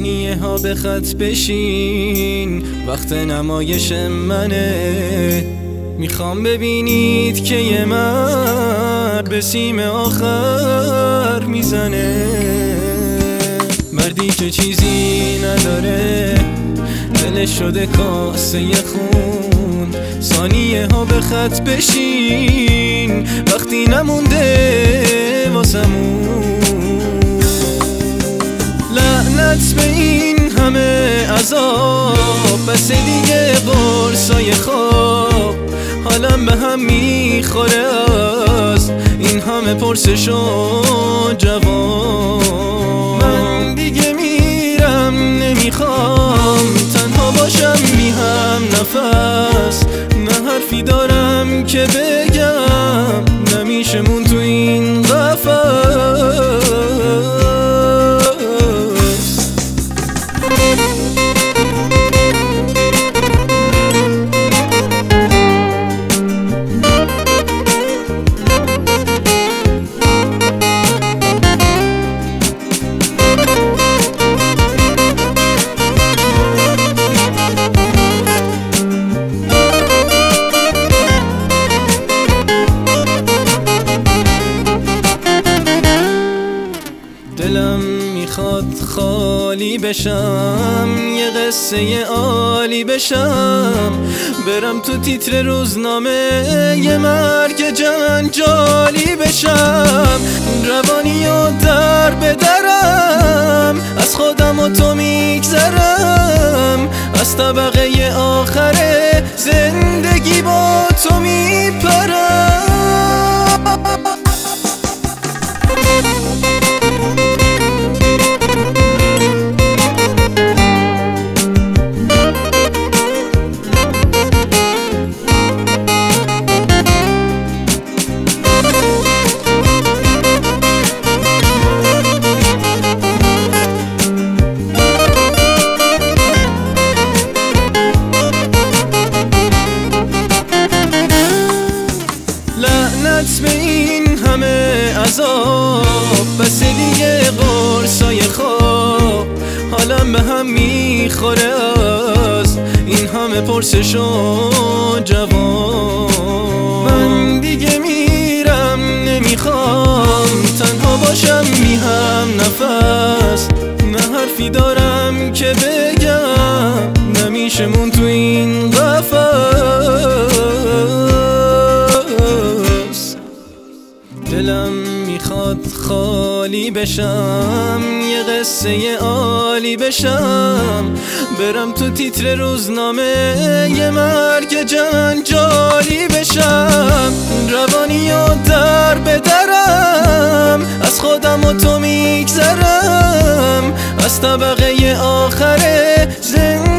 ثانیه ها به خط بشین، وقت نمایش منه. میخوام ببینید که یه مرد به سیم آخر میزنه، مردی که چیزی نداره، دلش شده کاسه خون. ثانیه ها به خط بشین، وقتی نمونده واسمون. لعنت به این همه عذاب، بس دیگه قرصای خواب. حالم به هم میخوره از این همه پرسش و جواب. من دیگه میرم، نمیخوام تنها باشم بی هم نفس. نه حرفی دارم که بگم، نمیشه مون تو این قفس. دلم میخواد خالی بشم، یه قصه عالی بشم، برم تو تیتر روزنامه، یه مرگ جنجالی بشم. روانی و در بدرم، از خودم و تو میگذرم، از طبقه آخر زندگی با تو میپرم. لعنت به این همه عذاب، بس دیگه قرصای خواب. حالم به هم میخوره از این همه پرسش و جواب. من دیگه میرم، نمیخوام تنها باشم بی هم نفس. نه حرفی دارم که بگم، نمیشه مون تو این قفس. دلم میخواد خالی بشم، یه قصه عالی بشم، برم تو تیتر روزنامه، یه مرگ جنجالی بشم. روانی و در بدرم، از خودم و تو میگذرم، از طبقه آخر زندگی